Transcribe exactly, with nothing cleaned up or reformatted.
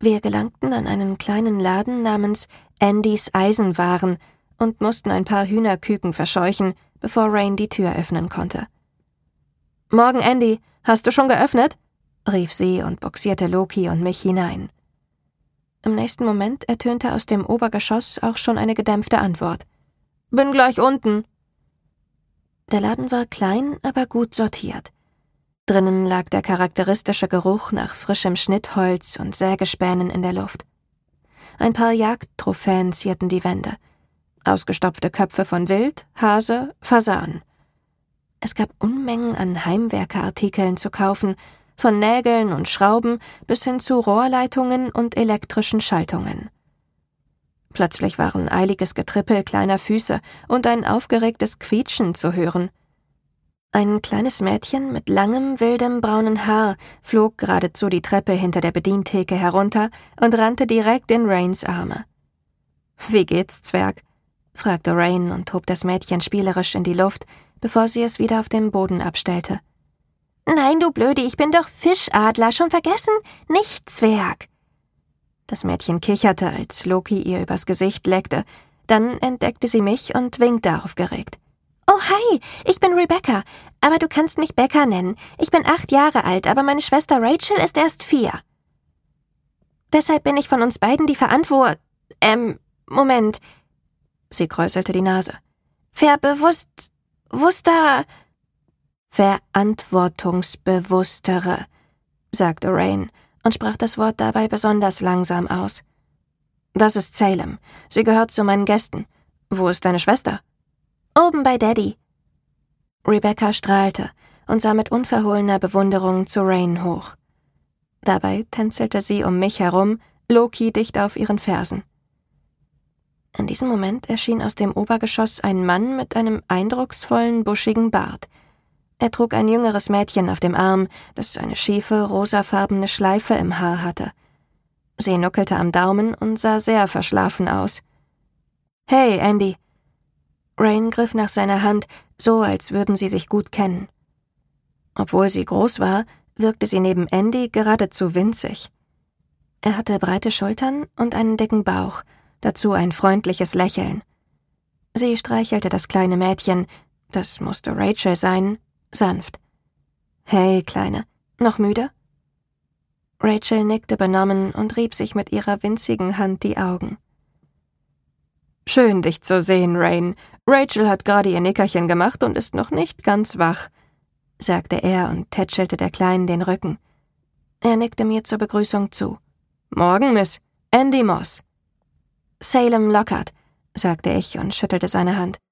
Wir gelangten an einen kleinen Laden namens Andys Eisenwaren und mussten ein paar Hühnerküken verscheuchen, bevor Rain die Tür öffnen konnte. »Morgen, Andy, hast du schon geöffnet?« rief sie und boxierte Loki und mich hinein. Im nächsten Moment ertönte aus dem Obergeschoss auch schon eine gedämpfte Antwort. »Bin gleich unten.« Der Laden war klein, aber gut sortiert. Drinnen lag der charakteristische Geruch nach frischem Schnittholz und Sägespänen in der Luft. Ein paar Jagdtrophäen zierten die Wände. Ausgestopfte Köpfe von Wild, Hase, Fasan. Es gab Unmengen an Heimwerkerartikeln zu kaufen, von Nägeln und Schrauben bis hin zu Rohrleitungen und elektrischen Schaltungen. Plötzlich waren eiliges Getrippel kleiner Füße und ein aufgeregtes Quietschen zu hören. Ein kleines Mädchen mit langem, wildem braunen Haar flog geradezu die Treppe hinter der Bedientheke herunter und rannte direkt in Rains Arme. »Wie geht's, Zwerg?« fragte Rain und hob das Mädchen spielerisch in die Luft, bevor sie es wieder auf dem Boden abstellte. »Nein, du Blödi, ich bin doch Fischadler, schon vergessen? Nicht Zwerg!« Das Mädchen kicherte, als Loki ihr übers Gesicht leckte. Dann entdeckte sie mich und winkte aufgeregt. »Oh, hi, ich bin Rebecca, aber du kannst mich Becca nennen. Ich bin acht Jahre alt, aber meine Schwester Rachel ist erst vier. Deshalb bin ich von uns beiden die Verantwort... Ähm, Moment...« Sie kräuselte die Nase. »Verbewusst... Wuster... Verantwortungsbewusstere«, sagte Rain und sprach das Wort dabei besonders langsam aus. »Das ist Salem. Sie gehört zu meinen Gästen. Wo ist deine Schwester?« »Oben bei Daddy.« Rebecca strahlte und sah mit unverhohlener Bewunderung zu Rain hoch. Dabei tänzelte sie um mich herum, Loki dicht auf ihren Fersen. In diesem Moment erschien aus dem Obergeschoss ein Mann mit einem eindrucksvollen, buschigen Bart. Er trug ein jüngeres Mädchen auf dem Arm, das eine schiefe, rosafarbene Schleife im Haar hatte. Sie nuckelte am Daumen und sah sehr verschlafen aus. »Hey, Andy!« Rain griff nach seiner Hand, so als würden sie sich gut kennen. Obwohl sie groß war, wirkte sie neben Andy geradezu winzig. Er hatte breite Schultern und einen dicken Bauch, dazu ein freundliches Lächeln. Sie streichelte das kleine Mädchen, das musste Rachel sein, sanft. »Hey, Kleine, noch müde?« Rachel nickte benommen und rieb sich mit ihrer winzigen Hand die Augen. »Schön, dich zu sehen, Rain. Rachel hat gerade ihr Nickerchen gemacht und ist noch nicht ganz wach«, sagte er und tätschelte der Kleinen den Rücken. Er nickte mir zur Begrüßung zu. »Morgen, Miss. Andy Moss.« »Salem Lockhart«, sagte ich und schüttelte seine Hand.